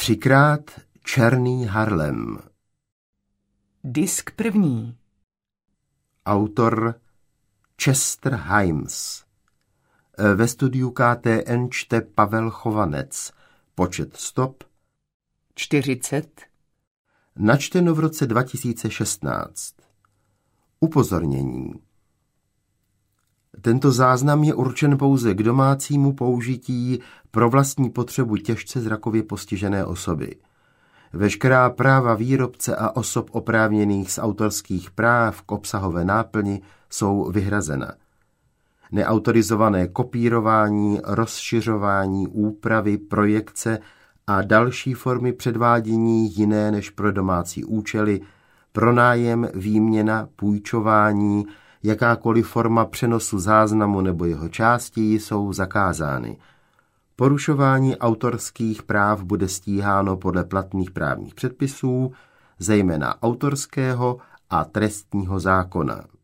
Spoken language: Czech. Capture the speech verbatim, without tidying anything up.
Třikrát černý Harlem. Disk první. Autor Chester Himes. Ve studiu K T N čte Pavel Chovanec. Počet stop čtyřicet. Načteno v roce dva tisíce šestnáct. Upozornění. Tento záznam je určen pouze k domácímu použití pro vlastní potřebu těžce zrakově postižené osoby. Veškerá práva výrobce a osob oprávněných z autorských práv k obsahové náplni jsou vyhrazena. Neautorizované kopírování, rozšiřování, úpravy, projekce a další formy předvádění jiné než pro domácí účely, pronájem, výměna, půjčování, jakákoliv forma přenosu záznamu nebo jeho částí jsou zakázány. Porušování autorských práv bude stíháno podle platných právních předpisů, zejména autorského a trestního zákona.